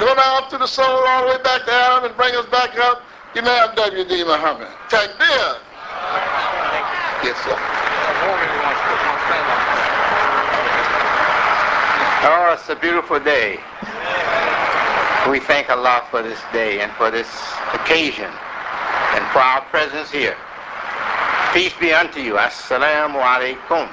Go down through the soul all the way back down and bring us back up. Imam W.D. Muhammad. Takbir. Yes, sir. Oh, it's a beautiful day. We thank Allah for this day and for this occasion and for our presence here. Peace be unto you. Assalamu alaikum.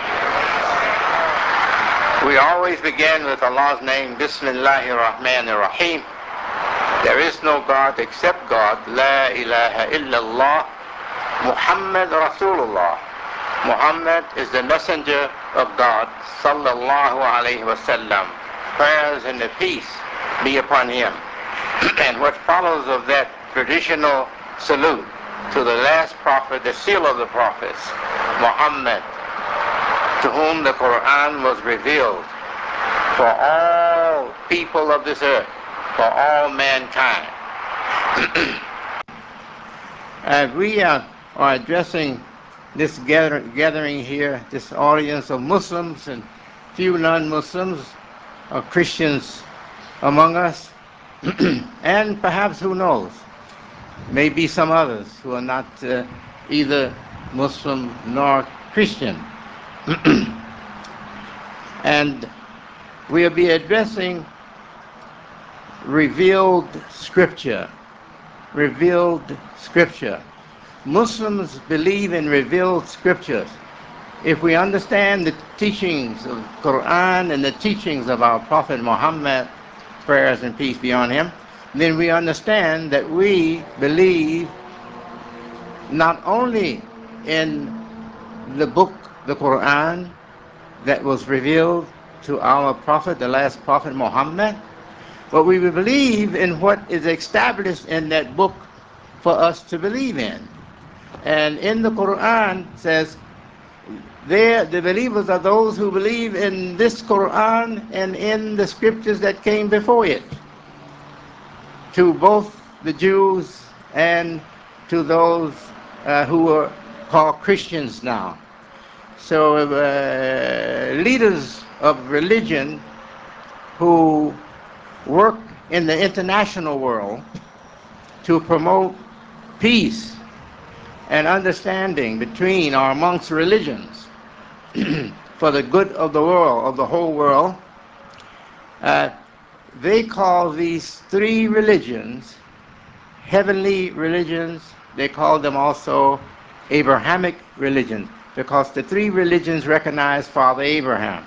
We always begin with Allah's name, Bismillahir Rahmanir Rahim. There is no God except God. La ilaha illallah. Muhammad Rasulullah. Muhammad is the messenger of God, sallallahu alayhi wasallam. Prayers and the peace be upon him. And what follows of that traditional salute to the last prophet, the seal of the prophets, Muhammad, to whom the Quran was revealed for all people of this earth, for all mankind. We are addressing this gathering here, this audience of Muslims and few non-Muslims or Christians among us, and perhaps, who knows, maybe some others who are not either Muslim nor Christian. And we'll be addressing revealed scripture. Revealed scripture. Muslims believe in revealed scriptures. If we understand the teachings of the Quran and the teachings of our Prophet Muhammad, prayers and peace be on him, then we understand that we believe not only in the book, the Quran, that was revealed to our Prophet, the last Prophet Muhammad, but we believe in what is established in that book for us to believe in. And in the Quran says, the believers are those who believe in this Quran and in the scriptures that came before it, to both the Jews and to those who are called Christians now. So leaders of religion who work in the international world to promote peace and understanding between or amongst religions for the good of the world, of the whole world, they call these three religions heavenly religions. They call them also Abrahamic religions, because the three religions recognize Father Abraham.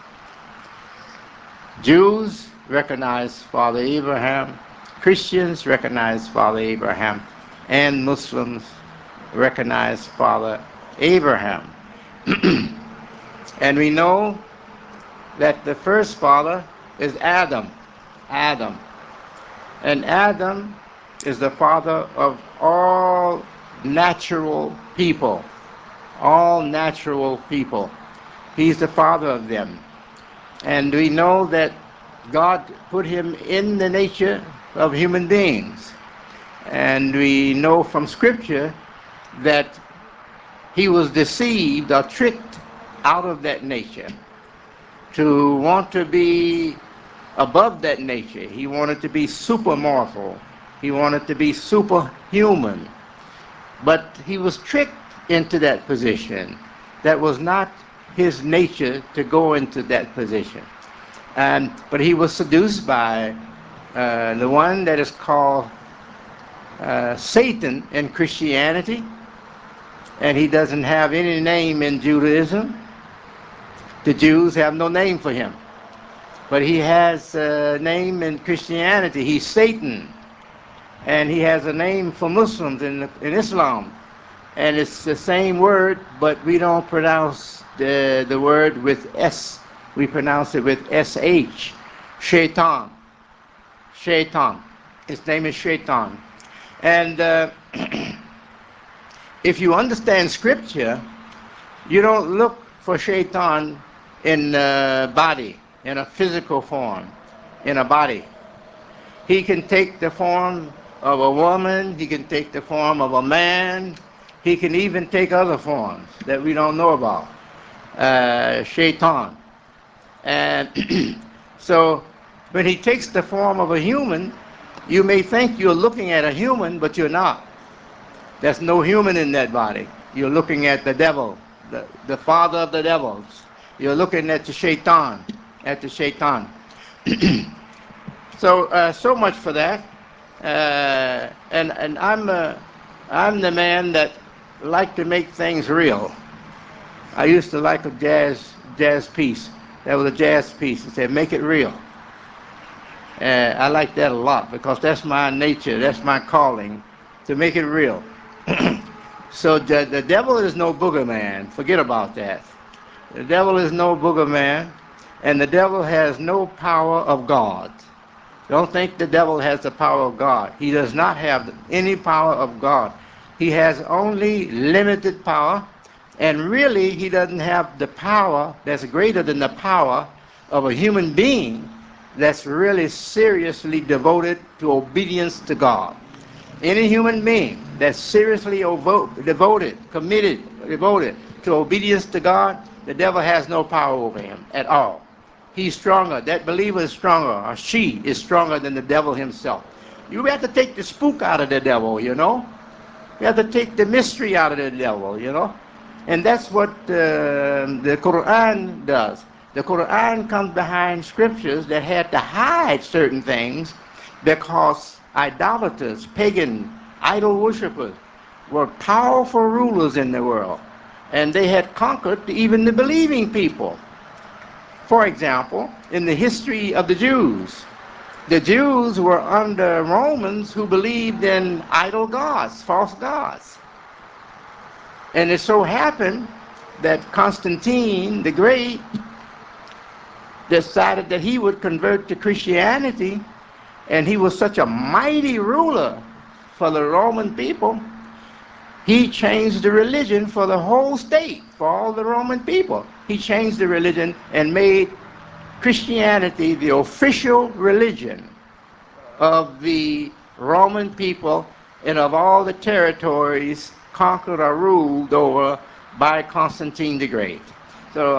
Jews recognize Father Abraham, Christians recognize Father Abraham, and Muslims recognize Father Abraham. And we know that the first father is Adam. Adam. And Adam is the father of all natural people. All natural people. He's the father of them. And we know that God put him in the nature of human beings. And we know from Scripture that he was deceived or tricked out of that nature to want to be above that nature. He wanted to be supermortal. He wanted to be superhuman. But he was tricked into that position. That was not his nature to go into that position. But he was seduced by the one that is called Satan in Christianity, and he doesn't have any name in Judaism. The Jews have no name for him, but he has a name in Christianity. He's Satan, and he has a name for Muslims in Islam, and it's the same word, but we don't pronounce the word with S. We pronounce it with SH. Shaitan. Shaitan. His name is Shaitan. And if you understand Scripture, you don't look for Shaitan in a body, in a physical form, in a body. He can take the form of a woman, he can take the form of a man, he can even take other forms that we don't know about. Shaitan. And so When he takes the form of a human, you may think you're looking at a human, but you're not. There's no human in that body. You're looking at the devil, the father of the devils. You're looking at the shaitan, at the shaitan. So much for that. And I'm the man that like to make things real. I used to like a jazz piece. That was a jazz piece. It said, "Make it real." I like that a lot because that's my nature. That's my calling, to make it real. So the devil is no boogerman. Forget about that. The devil is no boogerman, and the devil has no power of God. Don't think the devil has the power of God. He does not have any power of God. He has only limited power, and really he doesn't have the power that's greater than the power of a human being that's really seriously devoted to obedience to God. Any human being that's seriously devoted to obedience to God, the devil has no power over him at all. He's stronger. That believer is stronger, or she is stronger than the devil himself. You have to take the spook out of the devil, you know. You have to take the mystery out of the devil, you know. And that's what the Quran does. The Quran comes behind scriptures that had to hide certain things because idolaters, pagan, idol worshippers were powerful rulers in the world. And they had conquered even the believing people. For example, in the history of the Jews were under Romans who believed in idol gods, false gods. And it so happened that Constantine the Great decided that he would convert to Christianity, and he was such a mighty ruler for the Roman people. He changed the religion for the whole state, for all the Roman people. He changed the religion and made Christianity the official religion of the Roman people and of all the territories conquered or ruled over by Constantine the Great. So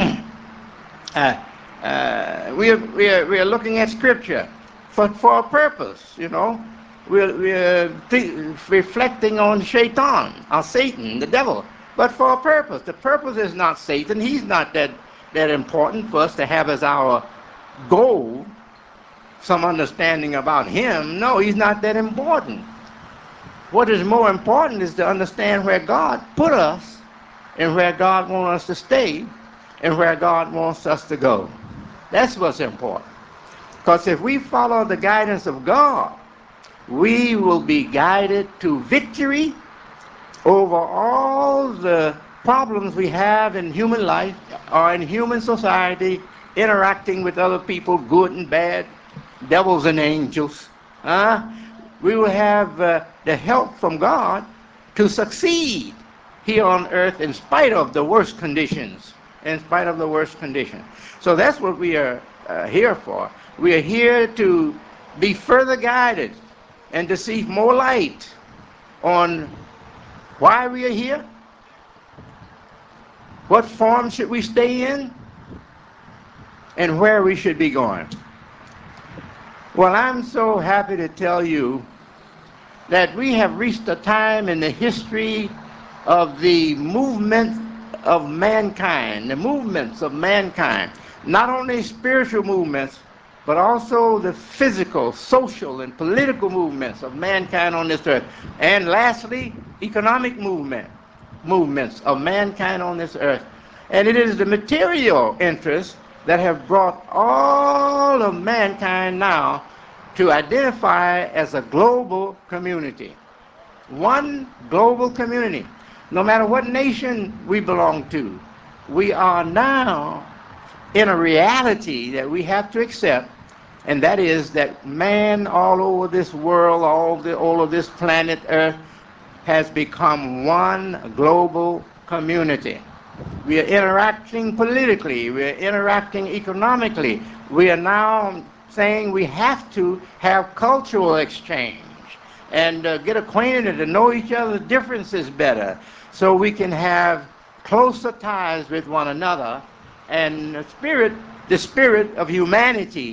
we are looking at Scripture for a purpose, you know. We're reflecting on Shaitan, or Satan, the devil, but for a purpose. The purpose is not Satan. He's not that important for us to have as our goal, some understanding about him. No, he's not that important. What is more important is to understand where God put us and where God wants us to stay and where God wants us to go. That's what's important. Because if we follow the guidance of God, we will be guided to victory over all the problems we have in human life or in human society, interacting with other people, good and bad, devils and angels. We will have the help from God to succeed here on earth in spite of the worst conditions. In spite of the worst conditions. So that's what we are here for. We are here to be further guided and to see more light on why we are here, what form should we stay in, and where we should be going. Well, I'm so happy to tell you that we have reached a time in the history of the movement of mankind, the movements of mankind, not only spiritual movements, but also the physical, social, and political movements of mankind on this earth. And lastly, economic movements of mankind on this earth. And it is the material interests that have brought all of mankind now to identify as a global community. One global community. No matter what nation we belong to, we are now in a reality that we have to accept, and that is that man all over this world, all over this planet Earth, has become one global community. We are interacting politically, we are interacting economically. We are now saying we have to have cultural exchange and get acquainted and know each other's differences better so we can have closer ties with one another, and the spirit of humanity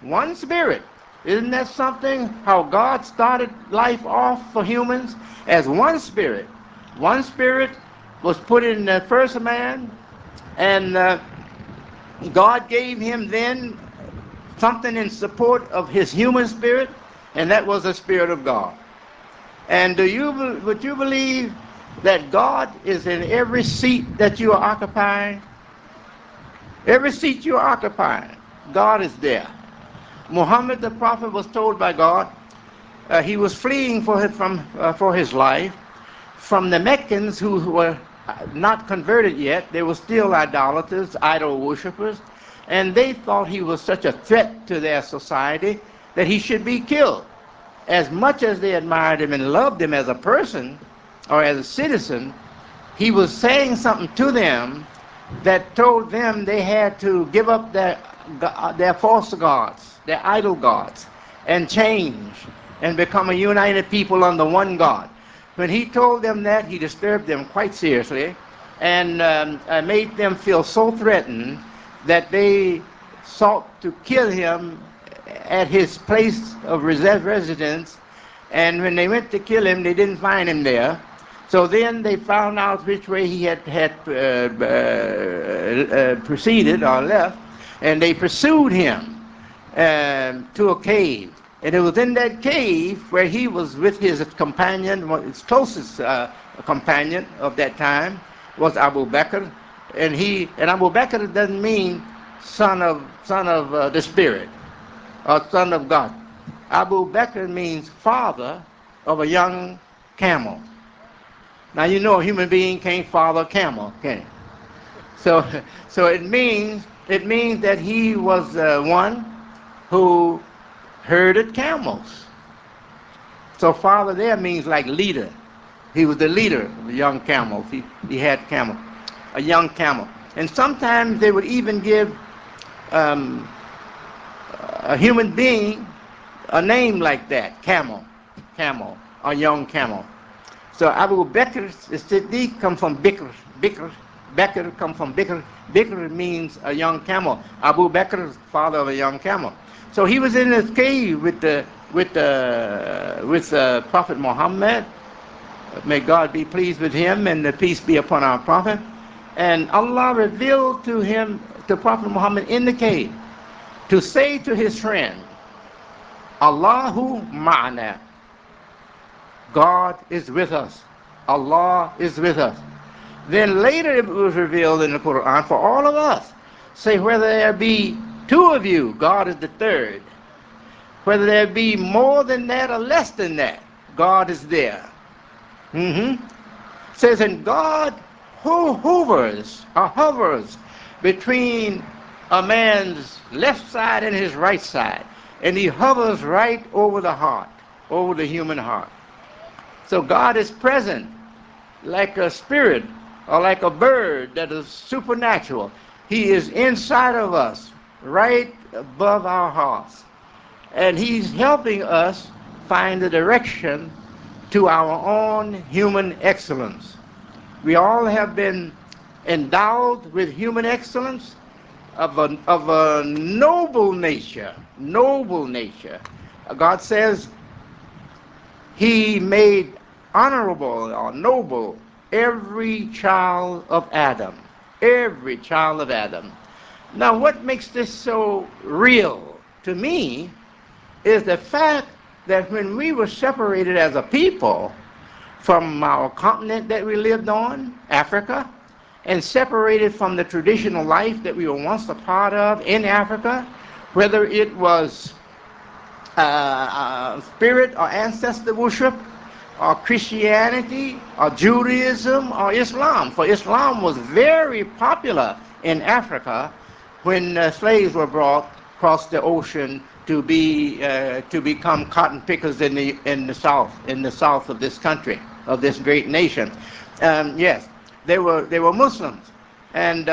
One spirit. Isn't that something? How God started life off for humans as one spirit. One spirit was put in the first man, and God gave him then something in support of his human spirit, and that was the Spirit of God. And would you believe that God is in every seat that you are occupying? Every seat you are occupying, God is there. Muhammad the prophet was told by God, he was fleeing for his life from the Meccans who were not converted yet. They were still idolaters, idol worshippers, and they thought he was such a threat to their society that he should be killed. As much as they admired him and loved him as a person or as a citizen, he was saying something to them that told them they had to give up their false gods, their idol gods, and change and become a united people under one God. When he told them that, he disturbed them quite seriously and made them feel so threatened that they sought to kill him at his place of residence. And when they went to kill him, they didn't find him there. So then they found out which way he had proceeded or left, and they pursued him to a cave. And it was in that cave where he was with his companion, his closest companion of that time was Abu Bakr. And Abu Bakr doesn't mean son of the Spirit or son of God. Abu Bakr means father of a young camel. Now you know a human being can't father a camel, can it? So it means that he was one who herded camels. So father there means like leader. He was the leader of the young camels. He had a young camel. And sometimes they would even give a human being a name like that, camel, a young camel. So Abu Bakr Siddiq come from Bakr come from Bikr. Bikr means a young camel. Abu Bakr is father of a young camel. So he was in this cave with Prophet Muhammad. May God be pleased with him, and the peace be upon our prophet. And Allah revealed to Prophet Muhammad in the cave, to say to his friend, Allahu ma'ana. God is with us. Allah is with us. Then later it was revealed in the Quran for all of us. Say, whether there be two of you, God is the third. Whether there be more than that or less than that, God is there. Says, and God who hovers between a man's left side and his right side, and he hovers right over the heart, over the human heart. So God is present like a spirit or like a bird that is supernatural. He is inside of us, right above our hearts. And he's helping us find the direction to our own human excellence. We all have been endowed with human excellence of a noble nature. Noble nature. God says he made honorable or noble every child of Adam. Every child of Adam. Now, what makes this so real to me is the fact that when we were separated as a people from our continent that we lived on, Africa, and separated from the traditional life that we were once a part of in Africa, whether it was spirit or ancestor worship, or Christianity, or Judaism, or Islam. For Islam was very popular in Africa when slaves were brought across the ocean to become cotton pickers in the south of this country, of this great nation. Yes, they were Muslims, and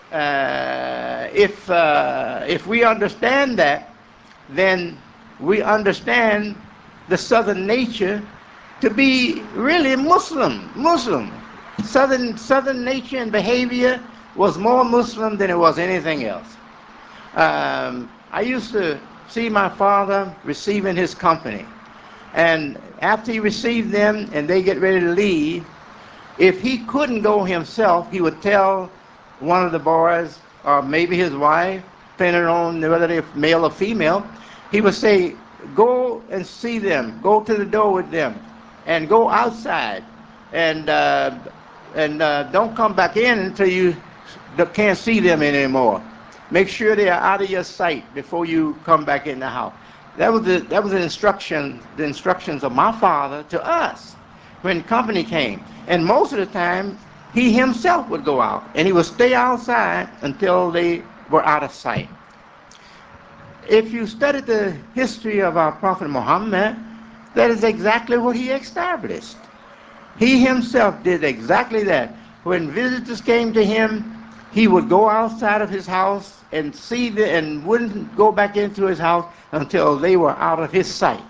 if we understand that, then we understand the southern nature to be really Muslim. Southern nature and behavior was more Muslim than it was anything else. I used to see my father receiving his company. And after he received them and they get ready to leave, if he couldn't go himself, he would tell one of the boys, or maybe his wife, depending on whether they're male or female, he would say, go and see them, go to the door with them, and go outside, and don't come back in until you can't see them anymore. Make sure they are out of your sight before you come back in the house. That was the instructions of my father to us when company came. And most of the time, he himself would go out, and he would stay outside until they were out of sight. If you study the history of our Prophet Muhammad, that is exactly what he established. He himself did exactly that. When visitors came to him, he would go outside of his house and see them and wouldn't go back into his house until they were out of his sight.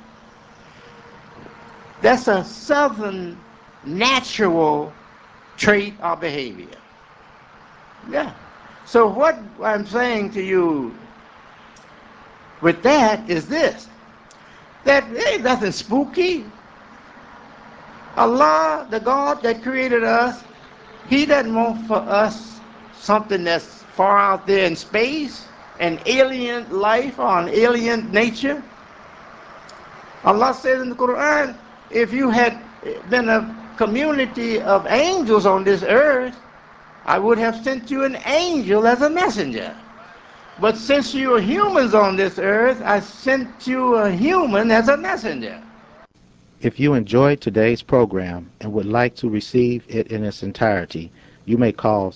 That's a southern natural trait or behavior. Yeah. So what I'm saying to you with that is this, that there ain't nothing spooky. Allah, the God that created us, he doesn't want for us something that's far out there in space, an alien life or an alien nature. Allah says in the Quran, if you had been a community of angels on this earth, I would have sent you an angel as a messenger. But since you are humans on this earth, I sent you a human as a messenger. If you enjoyed today's program and would like to receive it in its entirety, you may call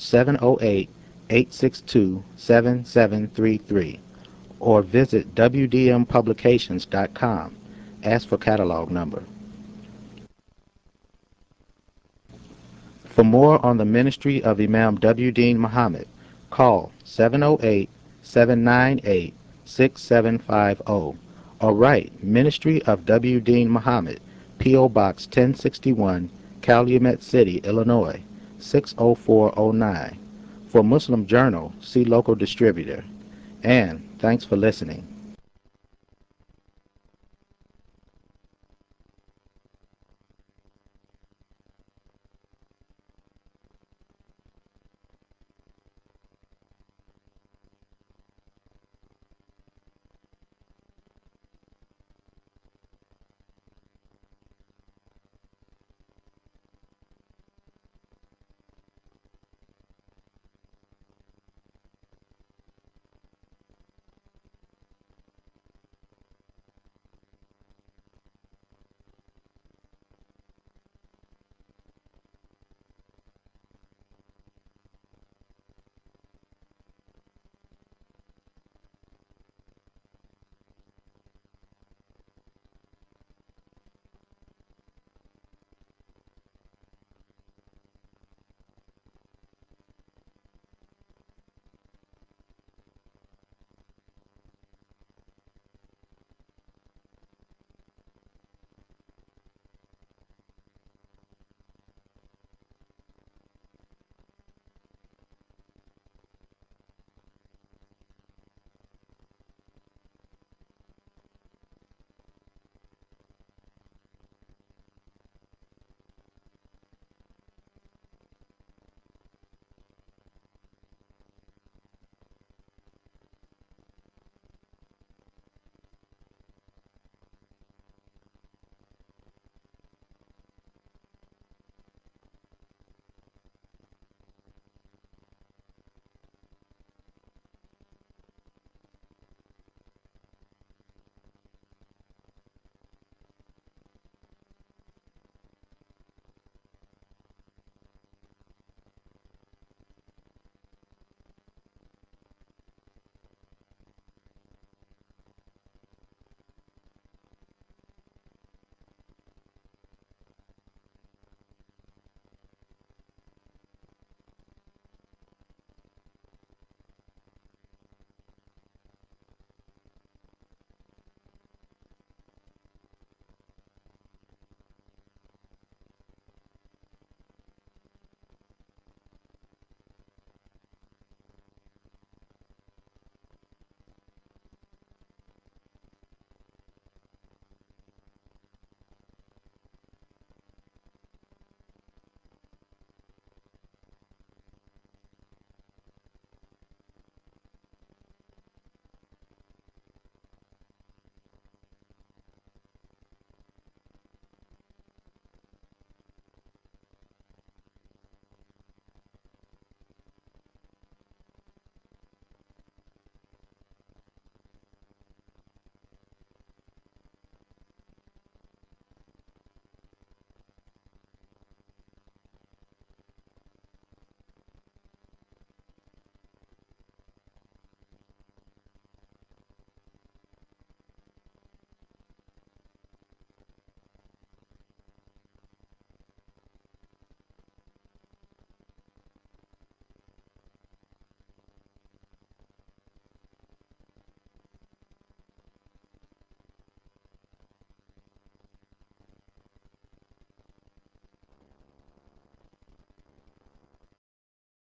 708-862-7733 or visit wdmpublications.com. Ask for catalog number. For more on the ministry of Imam W. Deen Muhammad, call 708-798-6750 or write Ministry of W. Deen Muhammad, P.O. Box 1061, Calumet City, Illinois, 60409. For Muslim Journal, see local distributor. And thanks for listening.